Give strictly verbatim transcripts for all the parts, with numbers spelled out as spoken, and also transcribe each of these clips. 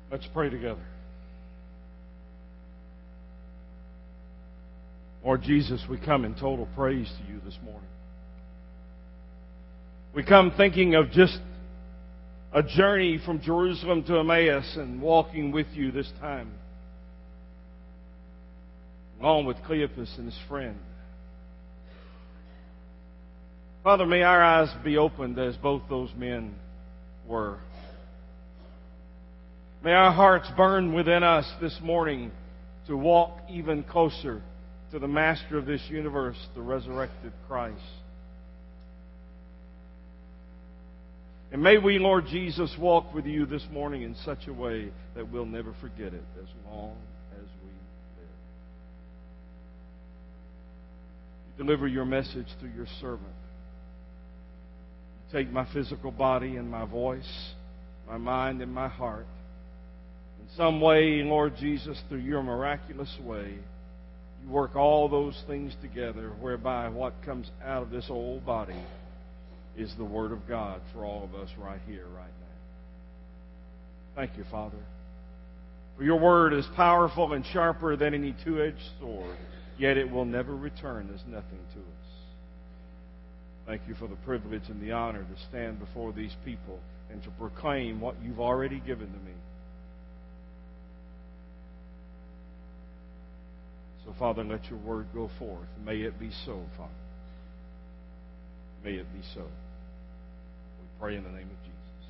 Let's pray together. Lord Jesus, we come in total praise to you this morning. We come thinking of just a journey from Jerusalem to Emmaus and walking with you this time, along with Cleopas and his friend. Father, may our eyes be opened as both those men were. May our hearts burn within us this morning to walk even closer to the Master of this universe, the resurrected Christ. And may we, Lord Jesus, walk with you this morning in such a way that we'll never forget it as long as we live. You deliver your message through your servant. You take my physical body and my voice, my mind and my heart. In some way, Lord Jesus, through your miraculous way, you work all those things together whereby what comes out of this old body is the Word of God for all of us right here, right now. Thank you, Father. For your Word is powerful and sharper than any two-edged sword, yet it will never return as nothing to us. Thank you for the privilege and the honor to stand before these people and to proclaim what you've already given to me. So, Father, let your word go forth. May it be so, Father. May it be so. We pray in the name of Jesus.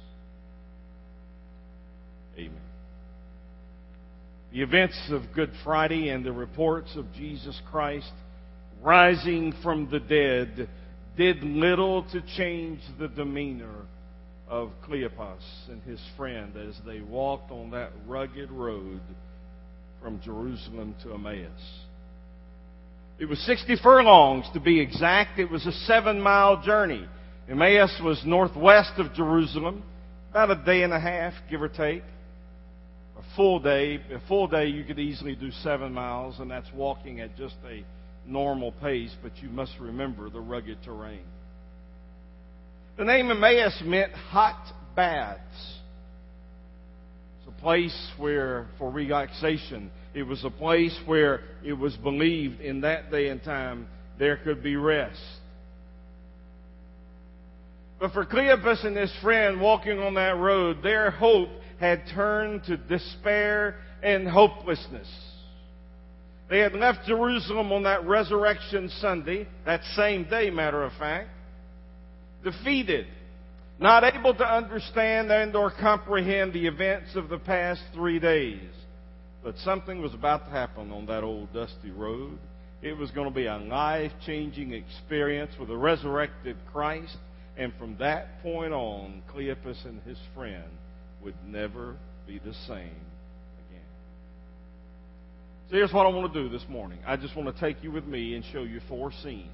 Amen. The events of Good Friday and the reports of Jesus Christ rising from the dead did little to change the demeanor of Cleopas and his friend as they walked on that rugged road from Jerusalem to Emmaus. It was sixty furlongs to be exact. It was a seven-mile journey. Emmaus was northwest of Jerusalem, about a day and a half, give or take. A full day. A full day you could easily do seven miles, and that's walking at just a normal pace, but you must remember the rugged terrain. The name Emmaus meant hot baths. It's a place where, for relaxation, it was a place where it was believed in that day and time there could be rest. But for Cleopas and his friend walking on that road, their hope had turned to despair and hopelessness. They had left Jerusalem on that Resurrection Sunday, that same day, matter of fact, defeated, not able to understand and or comprehend the events of the past three days. But something was about to happen on that old dusty road. It was going to be a life-changing experience with a resurrected Christ. And from that point on, Cleopas and his friend would never be the same again. So here's what I want to do this morning. I just want to take you with me and show you four scenes.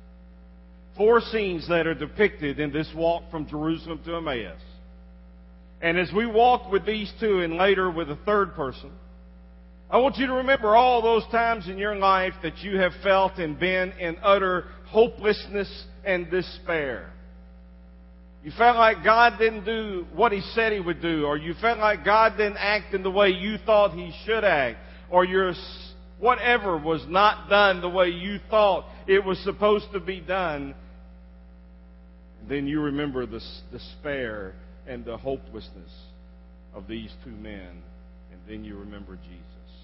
Four scenes that are depicted in this walk from Jerusalem to Emmaus. And as we walk with these two and later with a third person, I want you to remember all those times in your life that you have felt and been in utter hopelessness and despair. You felt like God didn't do what He said He would do, or you felt like God didn't act in the way you thought He should act, or your whatever was not done the way you thought it was supposed to be done. And then you remember the despair and the hopelessness of these two men, and then you remember Jesus.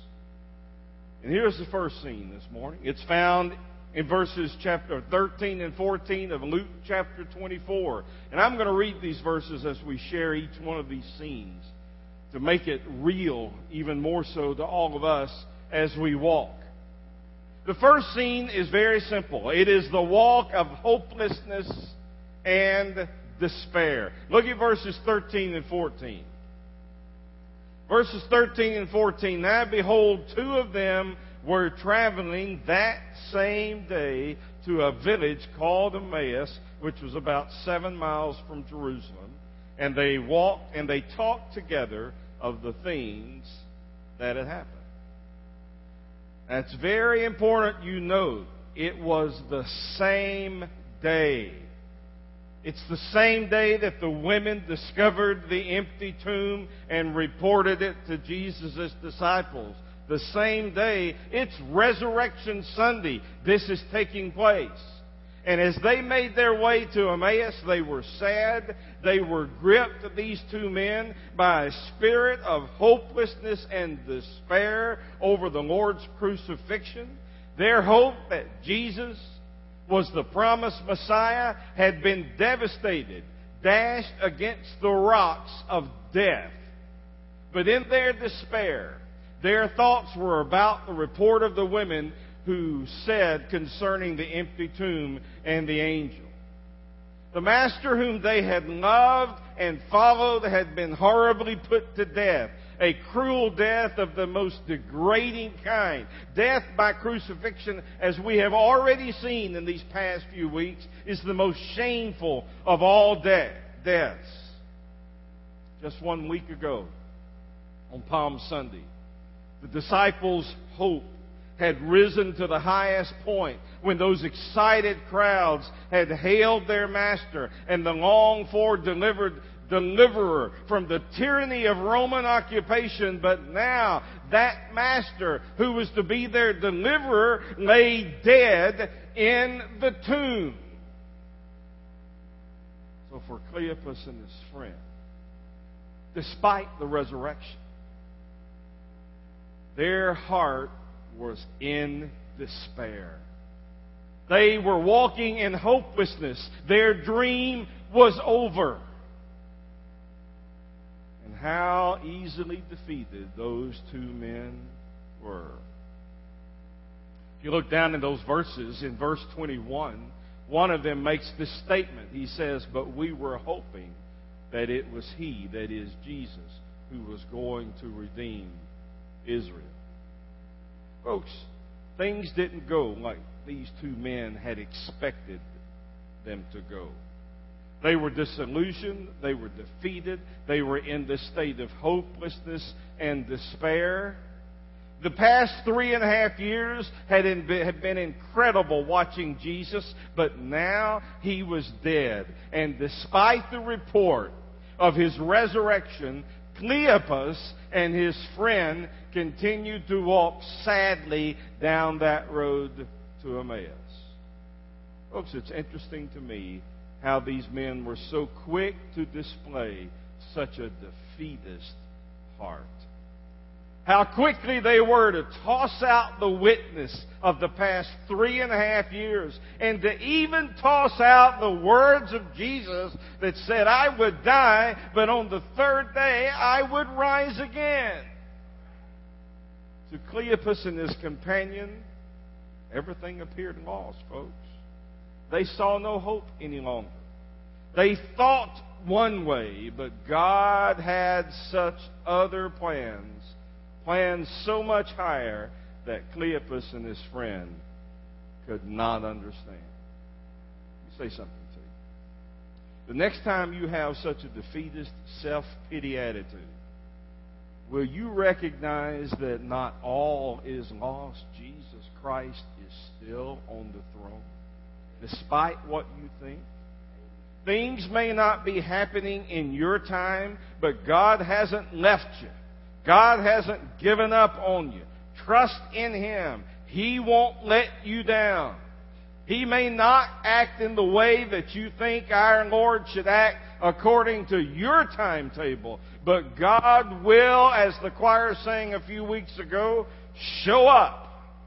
And here's the first scene this morning. It's found in verses chapter thirteen and fourteen of Luke chapter twenty-four. And I'm going to read these verses as we share each one of these scenes to make it real, even more so to all of us as we walk. The first scene is very simple. It is the walk of hopelessness and despair. Look at verses thirteen and fourteen. Verses thirteen and fourteen. Now behold, two of them were traveling that same day to a village called Emmaus, which was about seven miles from Jerusalem. And they walked and they talked together of the things that had happened. That's very important you note. It was the same day. It's the same day that the women discovered the empty tomb and reported it to Jesus' disciples. The same day, it's Resurrection Sunday. This is taking place. And as they made their way to Emmaus, they were sad. They were gripped, these two men, by a spirit of hopelessness and despair over the Lord's crucifixion. Their hope that Jesus was the promised Messiah had been devastated, dashed against the rocks of death. But in their despair, their thoughts were about the report of the women who said concerning the empty tomb and the angel. The Master whom they had loved and followed had been horribly put to death. A cruel death of the most degrading kind. Death by crucifixion, as we have already seen in these past few weeks, is the most shameful of all de- deaths. Just one week ago, on Palm Sunday, the disciples' hope had risen to the highest point when those excited crowds had hailed their Master and the longed-for delivered deliverer from the tyranny of Roman occupation. But now that Master who was to be their deliverer lay dead in the tomb. So for Cleopas and his friend, despite the resurrection, their heart was in despair. They were walking in hopelessness. Their dream was over. And how easily defeated those two men were. If you look down in those verses, in verse twenty-one, one of them makes this statement. He says, "But we were hoping that it was He, that is Jesus, who was going to redeem Israel." Folks, things didn't go like these two men had expected them to go. They were disillusioned. They were defeated. They were in this state of hopelessness and despair. The past three and a half years had been incredible watching Jesus, but now He was dead. And despite the report of His resurrection, Cleopas and his friend continued to walk sadly down that road to Emmaus. Folks, it's interesting to me how these men were so quick to display such a defeatist heart. How quickly they were to toss out the witness of the past three and a half years and to even toss out the words of Jesus that said, "I would die, but on the third day I would rise again." To Cleopas and his companion, everything appeared lost, folks. They saw no hope any longer. They thought one way, but God had such other plans. Plans so much higher that Cleopas and his friend could not understand. Let me say something to you. The next time you have such a defeatist, self-pity attitude, will you recognize that not all is lost? Jesus Christ is still on the throne, despite what you think. Things may not be happening in your time, but God hasn't left you. God hasn't given up on you. Trust in Him. He won't let you down. He may not act in the way that you think our Lord should act according to your timetable, but God will, as the choir sang a few weeks ago, show up.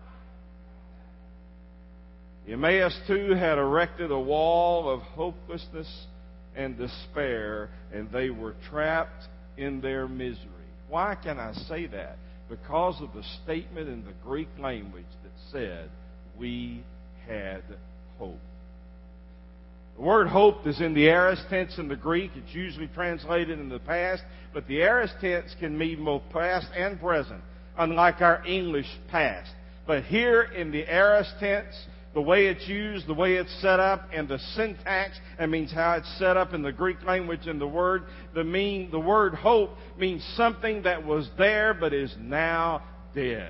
Emmaus too had erected a wall of hopelessness and despair, and they were trapped in their misery. Why can I say that? Because of the statement in the Greek language that said, "We had hope." The word hope is in the aorist tense in the Greek. It's usually translated in the past, but the aorist tense can mean both past and present, unlike our English past. But here in the aorist tense, the way it's used, the way it's set up, and the syntax, that means how it's set up in the Greek language and the word, the mean, the word hope means something that was there but is now dead.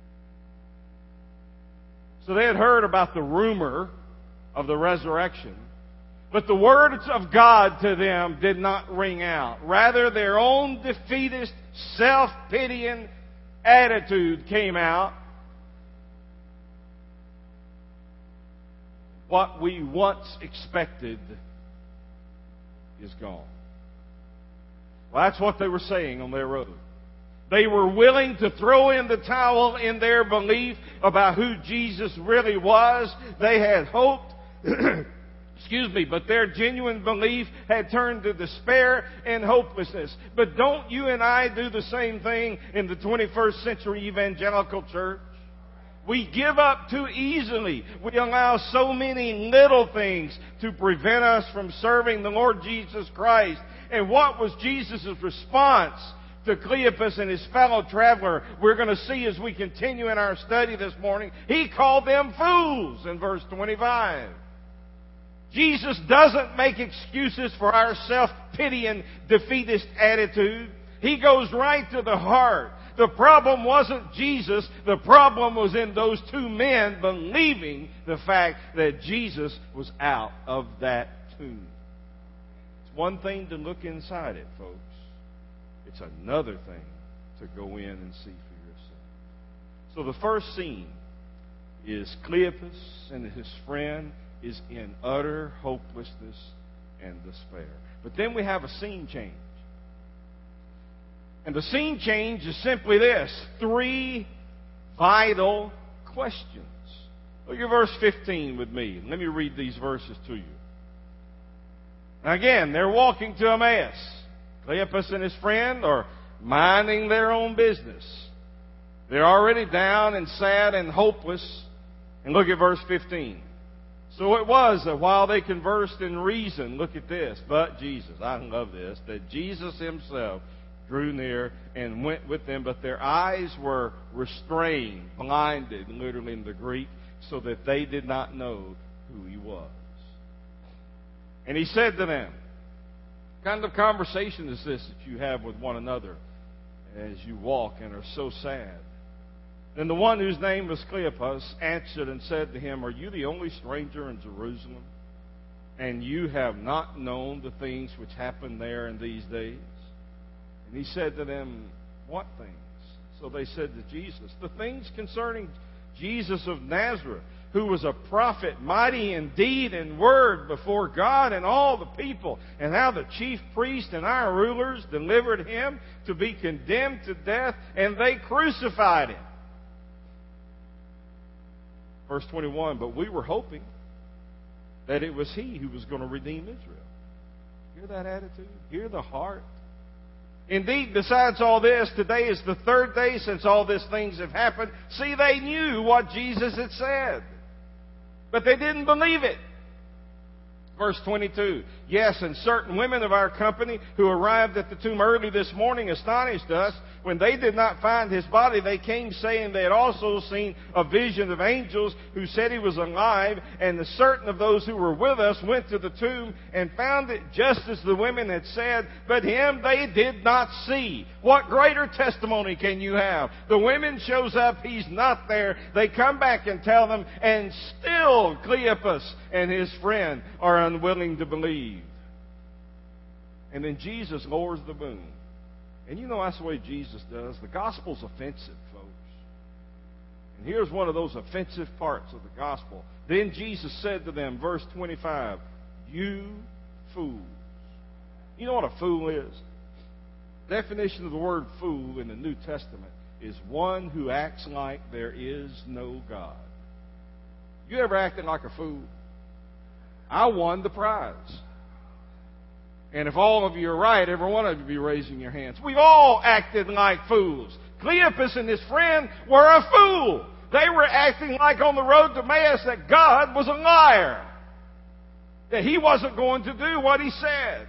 So they had heard about the rumor of the resurrection, But the words of God to them did not ring out. Rather, their own defeatist, self-pitying attitude came out. What we once expected is gone. Well, that's what they were saying on their road. They were willing to throw in the towel in their belief about who Jesus really was. They had hoped, excuse me, but their genuine belief had turned to despair and hopelessness. But don't you and I do the same thing in the twenty-first century evangelical church? We give up too easily. We allow so many little things to prevent us from serving the Lord Jesus Christ. And what was Jesus' response to Cleopas and his fellow traveler? We're going to see as we continue in our study this morning. He called them fools in verse twenty-five. Jesus doesn't make excuses for our self-pitying, defeatist attitude. He goes right to the heart. The problem wasn't Jesus. The problem was in those two men believing the fact that Jesus was out of that tomb. It's one thing to look inside it, folks. It's another thing to go in and see for yourself. So the first scene is Cleopas and his friend is in utter hopelessness and despair. But then we have a scene change. And the scene change is simply this. Three vital questions. Look at verse fifteen with me. Let me read these verses to you. Now again, they're walking to Emmaus. Cleopas and his friend are minding their own business. They're already down and sad and hopeless. And look at verse fifteen. So it was that while they conversed in reason, look at this, but Jesus, I love this, that Jesus himself drew near and went with them, but their eyes were restrained, blinded, literally in the Greek, so that they did not know who he was. And he said to them, what kind of conversation is this that you have with one another as you walk and are so sad? Then the one whose name was Cleopas answered and said to him, are you the only stranger in Jerusalem, and you have not known the things which happened there in these days? And he said to them, what things? So they said to Jesus, the things concerning Jesus of Nazareth, who was a prophet, mighty in deed and word before God and all the people, and how the chief priests and our rulers delivered him to be condemned to death, and they crucified him. Verse twenty-one, but we were hoping that it was he who was going to redeem Israel. Hear that attitude? Hear the heart? Indeed, besides all this, today is the third day since all these things have happened. See, they knew what Jesus had said, but they didn't believe it. Verse twenty-two, yes, and certain women of our company who arrived at the tomb early this morning astonished us. When they did not find his body, they came saying they had also seen a vision of angels who said he was alive. And the certain of those who were with us went to the tomb and found it just as the women had said, but him they did not see. What greater testimony can you have? The women shows up, he's not there. They come back and tell them, and still Cleopas and his friend are unwilling to believe. And then Jesus lowers the boom. And you know that's the way Jesus does. The gospel's offensive, folks. And here's one of those offensive parts of the gospel. Then Jesus said to them, verse twenty-five, you fools. You know what a fool is? The definition of the word fool in the New Testament is one who acts like there is no God. You ever acted like a fool? I won the prize. And if all of you are right, every one of you be raising your hands. We've all acted like fools. Cleopas and his friend were a fool. They were acting like on the road to Emmaus that God was a liar. That he wasn't going to do what he said.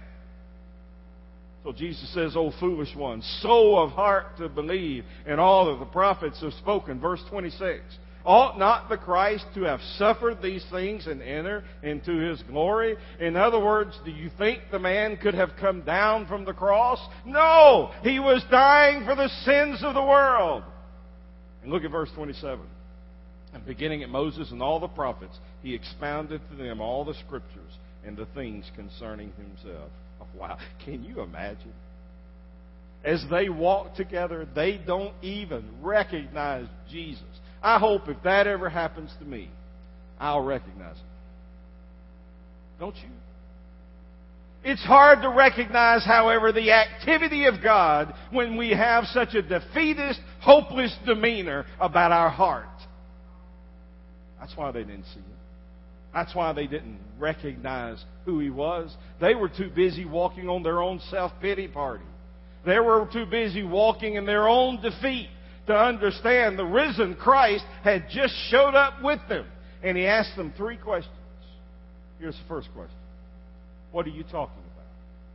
So Jesus says, O foolish ones, slow of heart to believe, and all of the prophets have spoken. Verse twenty-six. Ought not the Christ to have suffered these things and enter into his glory? In other words, do you think the man could have come down from the cross? No! He was dying for the sins of the world. And look at verse twenty-seven. And beginning at Moses and all the prophets, he expounded to them all the scriptures. and the things concerning himself. Oh, wow. Can you imagine? As they walk together, they don't even recognize Jesus. I hope if that ever happens to me, I'll recognize him. Don't you? It's hard to recognize, however, the activity of God when we have such a defeatist, hopeless demeanor about our heart. That's why they didn't see him. That's why they didn't recognize who he was. They were too busy walking on their own self-pity party. They were too busy walking in their own defeat to understand the risen Christ had just showed up with them. And he asked them three questions. Here's the first question. What are you talking about?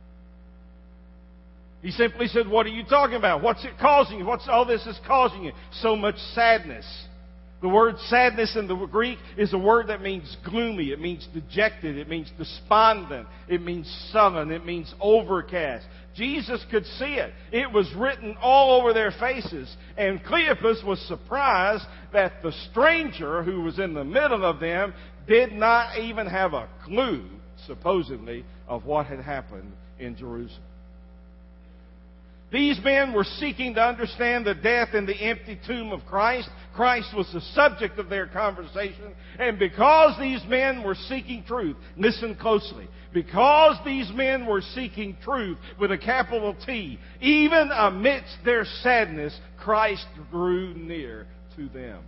He simply said, what are you talking about? What's it causing you? What's all this is causing you? So much sadness. The word sadness in the Greek is a word that means gloomy. It means dejected. It means despondent. It means sullen. It means overcast. Jesus could see it. It was written all over their faces. And Cleopas was surprised that the stranger who was in the middle of them did not even have a clue, supposedly, of what had happened in Jerusalem. These men were seeking to understand the death and the empty tomb of Christ. Christ was the subject of their conversation. And because these men were seeking truth, listen closely, because these men were seeking truth with a capital T, even amidst their sadness, Christ drew near to them.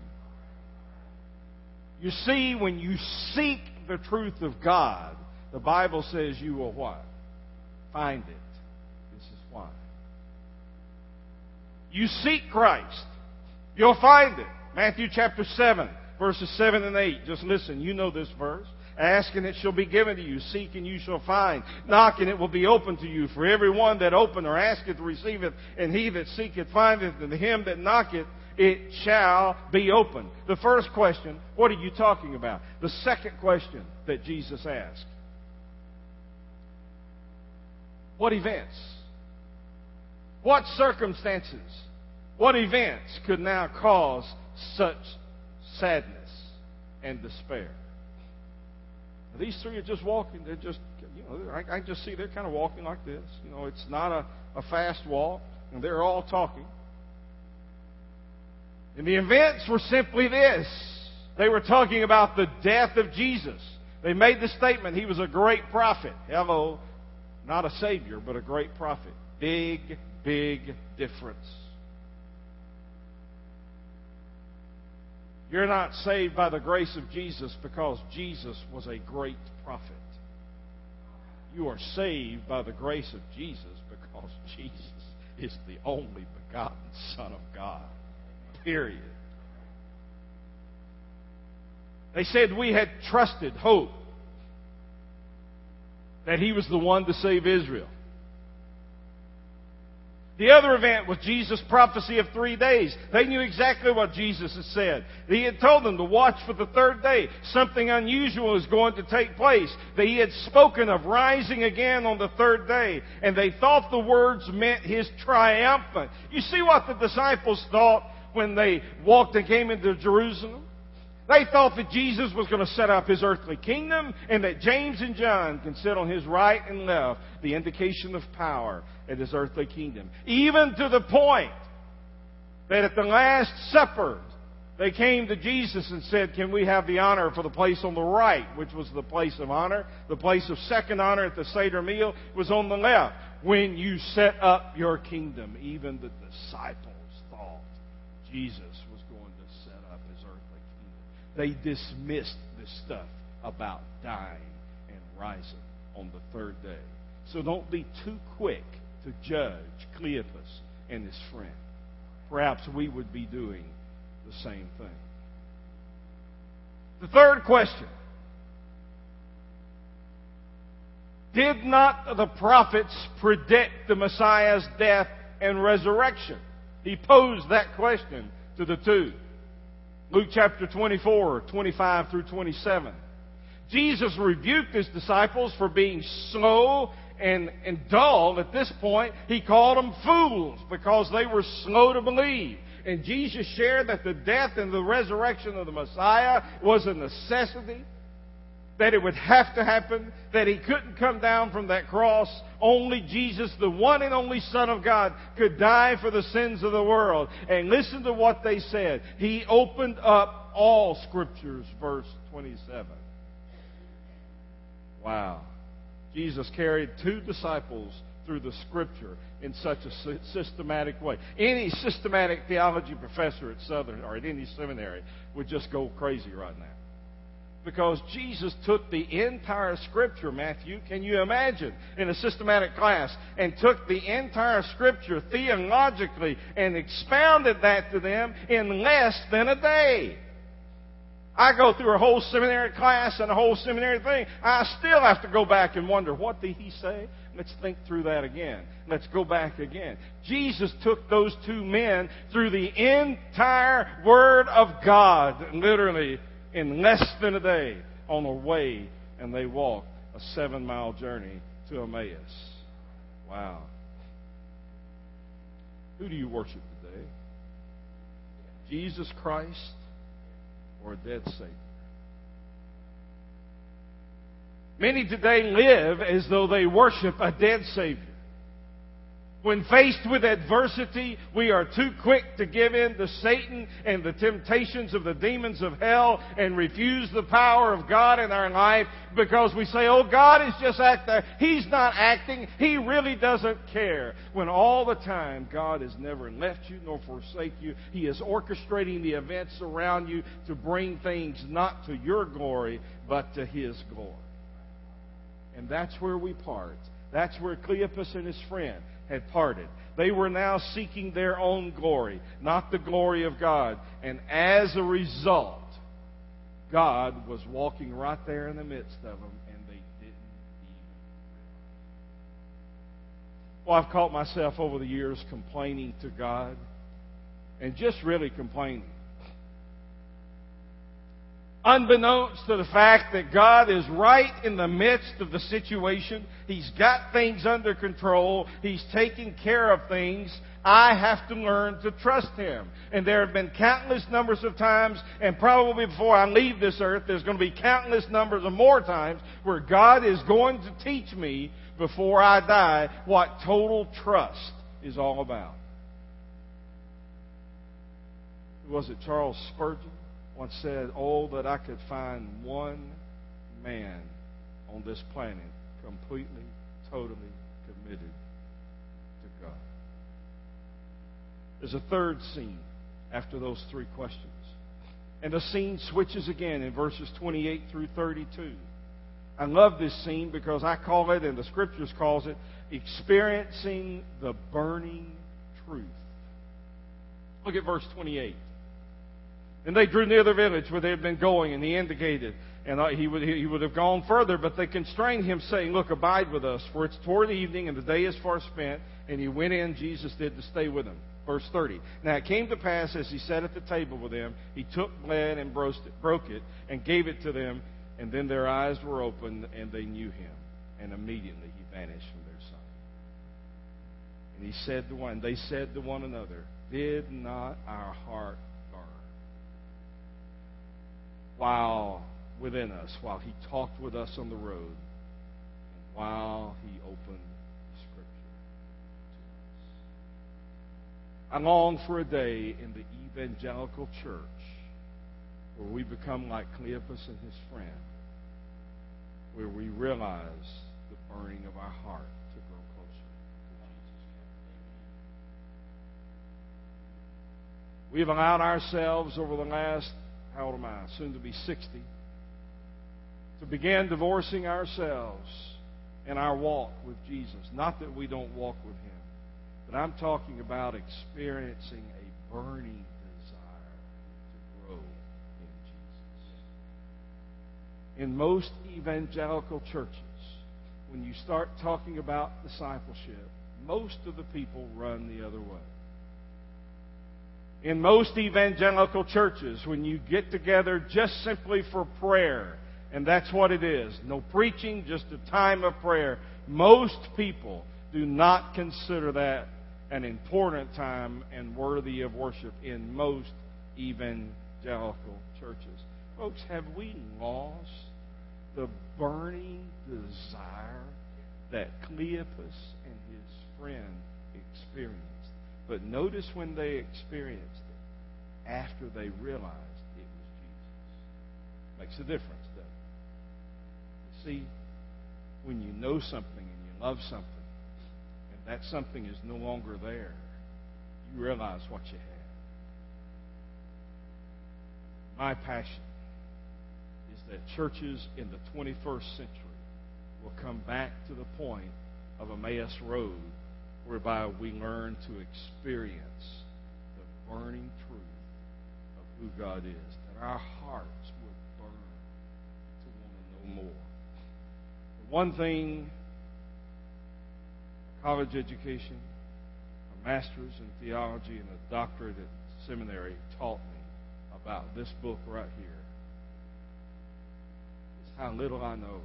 You see, when you seek the truth of God, the Bible says you will what? Find it. This is why. You seek Christ, you'll find it. Matthew chapter seven, verses seven and eight. Just listen, you know this verse. Ask and it shall be given to you. Seek and you shall find. Knock and it will be opened to you. For every one that openeth or asketh receiveth, and he that seeketh findeth, and to him that knocketh it shall be opened. The first question, what are you talking about? The second question that Jesus asked, what events? What circumstances? What events could now cause such sadness and despair? Now, these three are just walking. They're just, you know, I, I just see they're kind of walking like this. You know, it's not a, a fast walk, and they're all talking. And the events were simply this. They were talking about the death of Jesus. They made the statement, he was a great prophet. Hello, not a savior, but a great prophet. Big, big difference. You're not saved by the grace of Jesus because Jesus was a great prophet. You are saved by the grace of Jesus because Jesus is the only begotten Son of God. Period. They said we had trusted, hope, that he was the one to save Israel. The other event was Jesus' prophecy of three days. They knew exactly what Jesus had said. He had told them to watch for the third day. Something unusual is going to take place. That he had spoken of rising again on the third day. And they thought the words meant his triumphant. You see what the disciples thought when they walked and came into Jerusalem? They thought that Jesus was going to set up his earthly kingdom and that James and John can sit on his right and left, the indication of power in his earthly kingdom. Even to the point that at the Last Supper, they came to Jesus and said, can we have the honor for the place on the right, which was the place of honor. The place of second honor at the Seder meal was on the left. When you set up your kingdom, even the disciples thought Jesus was going to set up his earthly kingdom. They dismissed this stuff about dying and rising on the third day. So don't be too quick to judge Cleopas and his friend. Perhaps we would be doing the same thing. The third question. Did not the prophets predict the Messiah's death and resurrection? He posed that question to the two. Luke chapter twenty-four, twenty-five through twenty-seven. Jesus rebuked his disciples for being slow and, and dull. At this point, he called them fools because they were slow to believe. And Jesus shared that the death and the resurrection of the Messiah was a necessity. that it would have to happen, that He couldn't come down from that cross. Only Jesus, the one and only Son of God, could die for the sins of the world. And listen to what they said. He opened up all Scriptures, verse twenty-seven. Wow. Jesus carried two disciples through the Scripture in such a systematic way. Any systematic theology professor at Southern or at any seminary would just go crazy right now. Because Jesus took the entire Scripture, Matthew, can you imagine, in a systematic class, and took the entire Scripture theologically and expounded that to them in less than a day. I go through a whole seminary class and a whole seminary thing. I still have to go back and wonder, what did he say? Let's think through that again. Let's go back again. Jesus took those two men through the entire Word of God, literally, in less than a day on their way, and they walked a seven-mile journey to Emmaus. Wow. Who do you worship today? Jesus Christ or a dead Savior? Many today live as though they worship a dead Savior. When faced with adversity, we are too quick to give in to Satan and the temptations of the demons of hell and refuse the power of God in our life because we say, oh, God is just acting. He's not acting. He really doesn't care. When all the time, God has never left you nor forsake you. He is orchestrating the events around you to bring things not to your glory, but to His glory. And that's where we part. That's where Cleopas and his friend had parted. They were now seeking their own glory, not the glory of God. And as a result, God was walking right there in the midst of them, and they didn't even realize. Well, I've caught myself over the years complaining to God, and just really complaining. Unbeknownst to the fact that God is right in the midst of the situation. He's got things under control. He's taking care of things. I have to learn to trust Him. And there have been countless numbers of times, and probably before I leave this earth, there's going to be countless numbers of more times where God is going to teach me before I die what total trust is all about. Was it Charles Spurgeon once said, oh, that I could find one man on this planet completely, totally committed to God. There's a third scene after those three questions. And the scene switches again in verses twenty-eight through thirty-two. I love this scene because I call it, and the Scriptures calls it, experiencing the burning truth. Look at verse twenty-eight. And they drew near the village where they had been going, and he indicated, and he would, he would have gone further, but they constrained him, saying, look, abide with us, for it's toward evening, and the day is far spent. And he went in, Jesus did, to stay with them. Verse thirty. Now it came to pass, as he sat at the table with them, he took bread and broke it, and gave it to them, and then their eyes were opened, and they knew him. And immediately he vanished from their sight. And he said to one, they said to one another, did not our heart while within us, while he talked with us on the road, and while he opened Scripture to us. I long for a day in the evangelical church where we become like Cleopas and his friend, where we realize the burning of our heart to grow closer to Jesus. We have allowed ourselves over the last how old am I? Soon to be sixty. To begin divorcing ourselves in our walk with Jesus. Not that we don't walk with Him, but I'm talking about experiencing a burning desire to grow in Jesus. In most evangelical churches, when you start talking about discipleship, most of the people run the other way. In most evangelical churches, when you get together just simply for prayer, and that's what it is, no preaching, just a time of prayer, most people do not consider that an important time and worthy of worship in most evangelical churches. Folks, have we lost the burning desire that Cleopas and his friend experienced. But notice when they experienced it, after they realized it was Jesus. Makes a difference, doesn't it? You see, when you know something and you love something, and that something is no longer there, you realize what you have. My passion is that churches in the twenty-first century will come back to the point of Emmaus Road, whereby we learn to experience the burning truth of who God is, that our hearts would burn to want to know more. The one thing a college education, a master's in theology, and a doctorate at seminary taught me about this book right here is how little I know.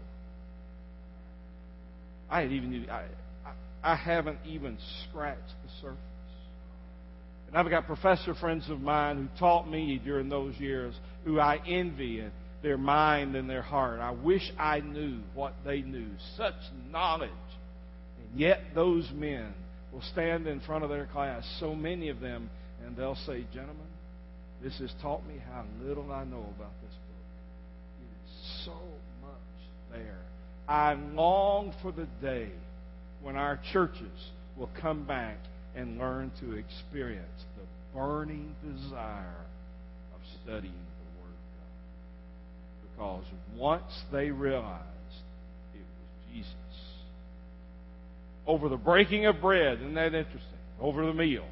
I had even I, I, I haven't even scratched the surface. And I've got professor friends of mine who taught me during those years, who I envy in their mind and their heart. I wish I knew what they knew. Such knowledge. And yet those men will stand in front of their class, so many of them, and they'll say, gentlemen, this has taught me how little I know about this book. It is so much there. I long for the day when our churches will come back and learn to experience the burning desire of studying the Word of God. Because once they realized it was Jesus, over the breaking of bread, isn't that interesting? Over the meal.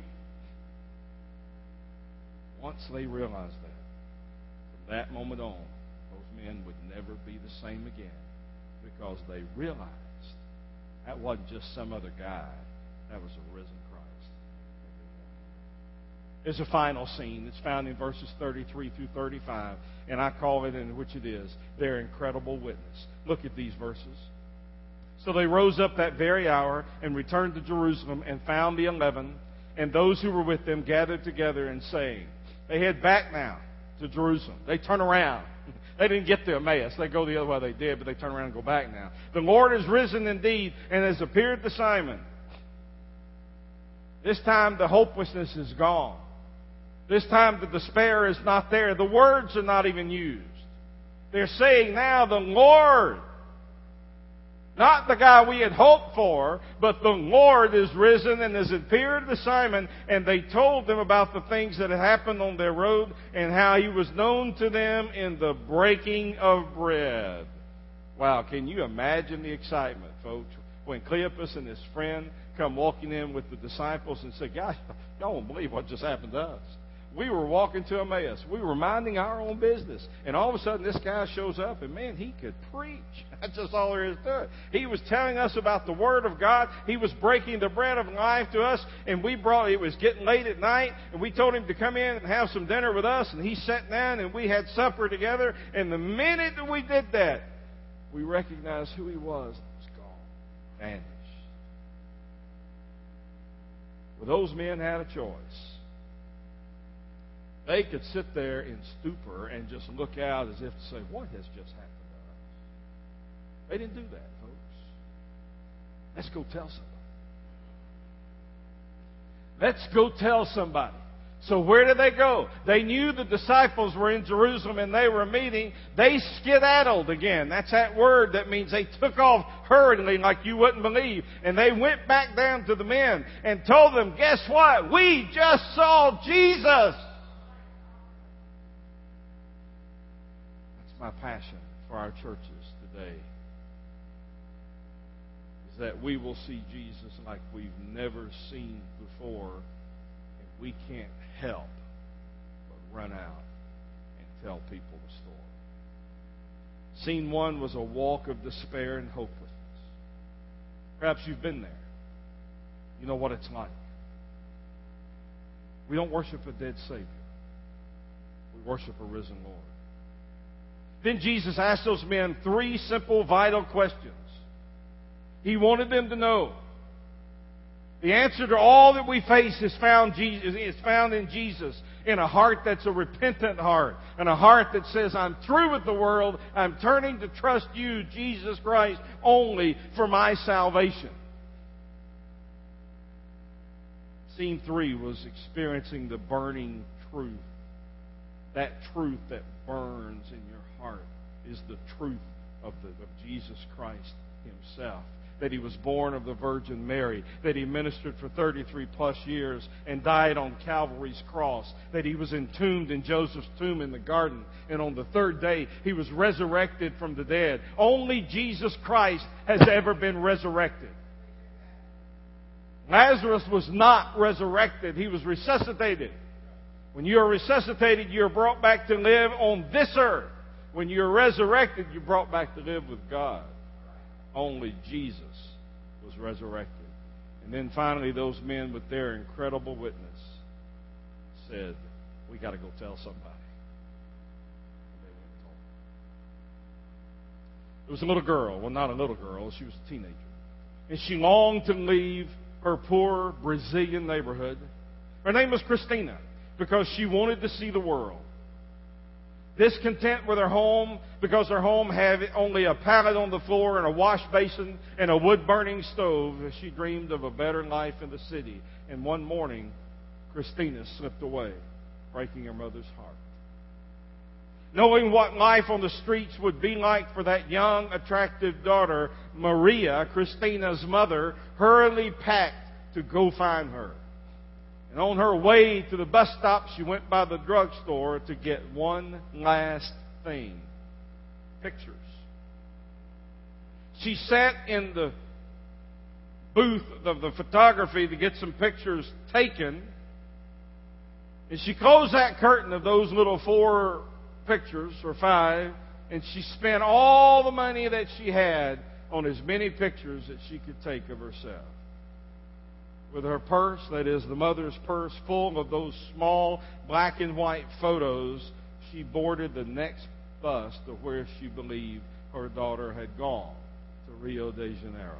Once they realized that, from that moment on, those men would never be the same again, because they realized that wasn't just some other guy. That was a risen Christ. There's a final scene. It's found in verses thirty-three through thirty-five, and I call it, in which it is, their incredible witness. Look at these verses. So they rose up that very hour and returned to Jerusalem and found the eleven and those who were with them gathered together and saying, they head back now to Jerusalem. They turn around. They didn't get to Emmaus. They go the other way they did, but they turn around and go back now. The Lord is risen indeed and has appeared to Simon. This time the hopelessness is gone. This time the despair is not there. The words are not even used. They're saying now the Lord, not the guy we had hoped for, but the Lord is risen and has appeared to Simon. And they told them about the things that had happened on their road and how He was known to them in the breaking of bread. Wow, can you imagine the excitement, folks, when Cleopas and his friend come walking in with the disciples and say, guys, y'all won't believe what just happened to us. We were walking to Emmaus. We were minding our own business. And all of a sudden, this guy shows up, and man, he could preach. That's just all there is to it. He was telling us about the Word of God. He was breaking the bread of life to us, and we brought, it was getting late at night, and we told him to come in and have some dinner with us, and he sat down, and we had supper together. And the minute that we did that, we recognized who he was. It was gone. Vanished. Well, those men had a choice. They could sit there in stupor and just look out as if to say, what has just happened to us? They didn't do that, folks. Let's go tell somebody. Let's go tell somebody. So where did they go? They knew the disciples were in Jerusalem and they were meeting. They skedaddled again. That's that word that means they took off hurriedly like you wouldn't believe. And they went back down to the men and told them, guess what? We just saw Jesus. My passion for our churches today is that we will see Jesus like we've never seen before, and we can't help but run out and tell people the story. Scene one was a walk of despair and hopelessness. Perhaps you've been there. You know what it's like. We don't worship a dead Savior. We worship a risen Lord. Then Jesus asked those men three simple, vital questions. He wanted them to know the answer to all that we face is found, Jesus, is found in Jesus. in a heart that's a repentant heart, and a heart that says, I'm through with the world, I'm turning to trust you, Jesus Christ, only for my salvation. Scene three was experiencing the burning truth. That truth that burns in your heart is the truth of, the, of Jesus Christ Himself. That He was born of the Virgin Mary, that He ministered for thirty-three plus years and died on Calvary's cross, that He was entombed in Joseph's tomb in the garden, and on the third day He was resurrected from the dead. Only Jesus Christ has ever been resurrected. Lazarus was not resurrected. He was resuscitated. When you are resuscitated, you are brought back to live on this earth. When you are resurrected, you're brought back to live with God. Only Jesus was resurrected. And then finally, those men, with their incredible witness, said, we got to go tell somebody. And they went and told. There was a little girl. Well, not a little girl. She was a teenager. And she longed to leave her poor Brazilian neighborhood. Her name was Christina, because she wanted to see the world. Discontent with her home, because her home had only a pallet on the floor and a wash basin and a wood-burning stove, she dreamed of a better life in the city. And one morning, Christina slipped away, breaking her mother's heart. Knowing what life on the streets would be like for that young, attractive daughter, Maria, Christina's mother, hurriedly packed to go find her. And on her way to the bus stop, she went by the drugstore to get one last thing. Pictures. She sat in the booth of the photography to get some pictures taken. And she closed that curtain of those little four pictures, or five, and she spent all the money that she had on as many pictures that she could take of herself. With her purse, that is the mother's purse, full of those small black and white photos, she boarded the next bus to where she believed her daughter had gone, to Rio de Janeiro.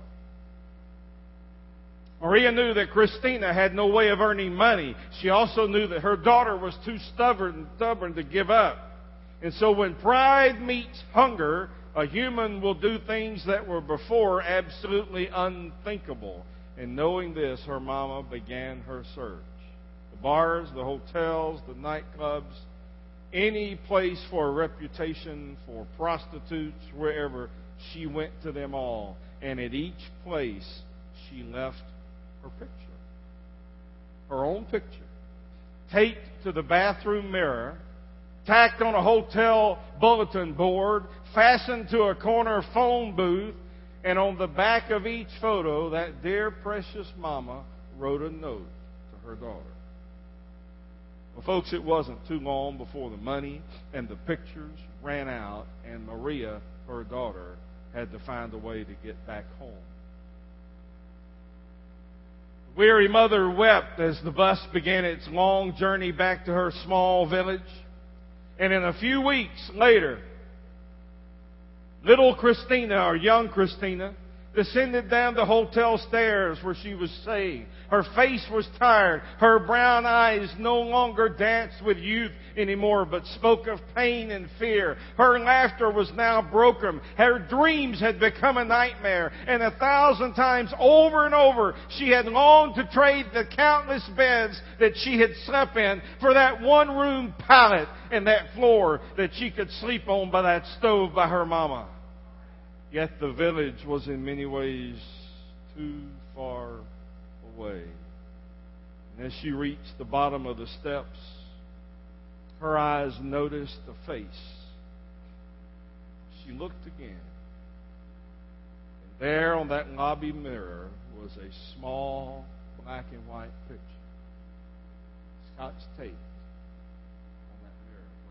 Maria knew that Christina had no way of earning money. She also knew that her daughter was too stubborn, stubborn to give up. And so when pride meets hunger, a human will do things that were before absolutely unthinkable. And knowing this, her mama began her search. The bars, the hotels, the nightclubs, any place for a reputation, for prostitutes, wherever, she went to them all. And at each place, she left her picture. Her own picture. Taped to the bathroom mirror, tacked on a hotel bulletin board, fastened to a corner phone booth, and on the back of each photo, that dear precious mama wrote a note to her daughter. Well, folks, it wasn't too long before the money and the pictures ran out, and Maria, her daughter, had to find a way to get back home. The weary mother wept as the bus began its long journey back to her small village. And in a few weeks later, little Christina, or young Christina, descended down the hotel stairs where she was staying. Her face was tired. Her brown eyes no longer danced with youth anymore, but spoke of pain and fear. Her laughter was now broken. Her dreams had become a nightmare. And a thousand times over and over, she had longed to trade the countless beds that she had slept in for that one-room pallet and that floor that she could sleep on by that stove by her mama. Yet the village was in many ways too far away. And as she reached the bottom of the steps, her eyes noticed a face. She looked again. And there on that lobby mirror was a small black and white picture. Scotch tape on that mirror for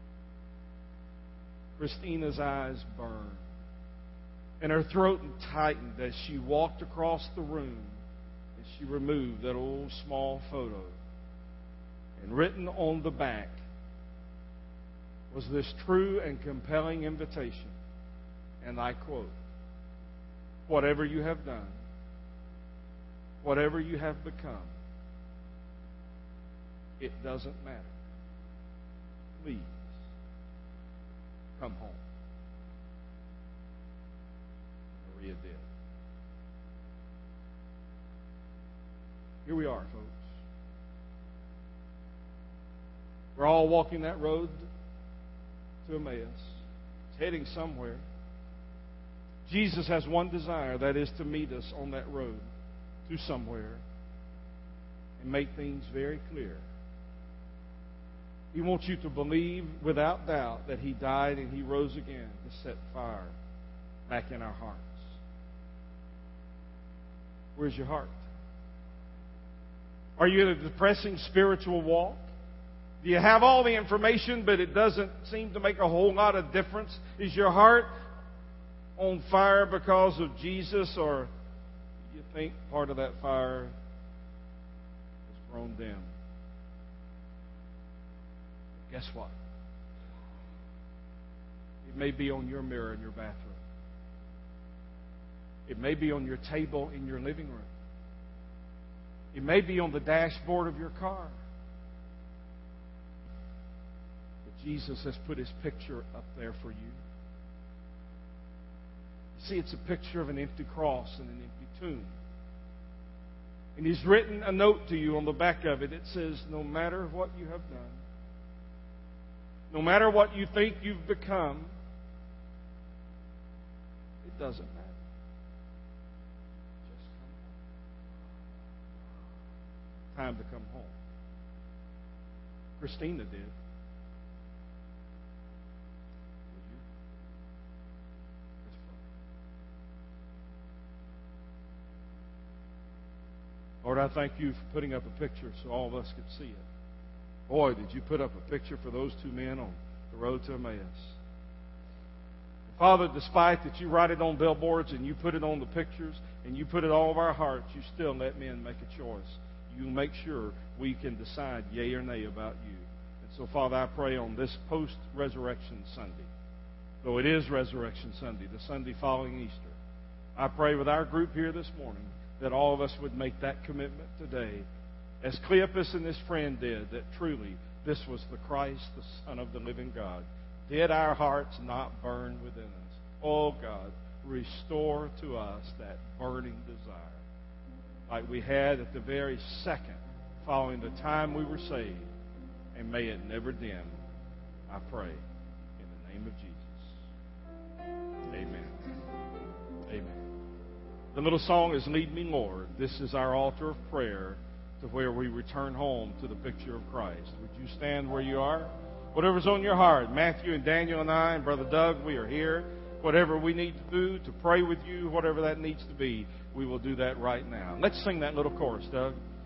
a moment. Christina's eyes burned. And her throat tightened as she walked across the room and she removed that old small photo. And written on the back was this true and compelling invitation. And I quote, "Whatever you have done, whatever you have become, it doesn't matter. please come home. Maria did. Here we are, folks. We're all walking that road to Emmaus. It's heading somewhere. Jesus has one desire, that is to meet us on that road to somewhere and make things very clear. He wants you to believe without doubt that He died and He rose again to set fire back in our hearts. Where's your heart? Are you in a depressing spiritual walk? Do you have all the information, but it doesn't seem to make a whole lot of difference? Is your heart on fire because of Jesus, or do you think part of that fire has grown dim? Guess what? It may be on your mirror in your bathroom. It may be on your table in your living room. It may be on the dashboard of your car. But Jesus has put His picture up there for you. You see, it's a picture of an empty cross and an empty tomb. And He's written a note to you on the back of it. It says, no matter what you have done, no matter what you think you've become, it doesn't matter. Just come home. Time to come home. Christina did. Would you? Let's pray. Lord, I thank You for putting up a picture so all of us could see it. Boy, did You put up a picture for those two men on the road to Emmaus. Father, despite that You write it on billboards and You put it on the pictures and You put it all over our hearts, You still let men make a choice. You make sure we can decide yea or nay about You. And so, Father, I pray on this post-resurrection Sunday, though it is Resurrection Sunday, the Sunday following Easter, I pray with our group here this morning that all of us would make that commitment today, as Cleopas and his friend did, that truly this was the Christ, the Son of the living God. Did our hearts not burn within us? Oh, God, restore to us that burning desire like we had at the very second following the time we were saved. And may it never dim, I pray, in the name of Jesus. Amen. Amen. The little song is Lead Me, Lord. This is our altar of prayer to where we return home to the picture of Christ. Would you stand where you are? Whatever's on your heart, Matthew and Daniel and I and Brother Doug, we are here. Whatever we need to do to pray with you, whatever that needs to be, we will do that right now. Let's sing that little chorus, Doug.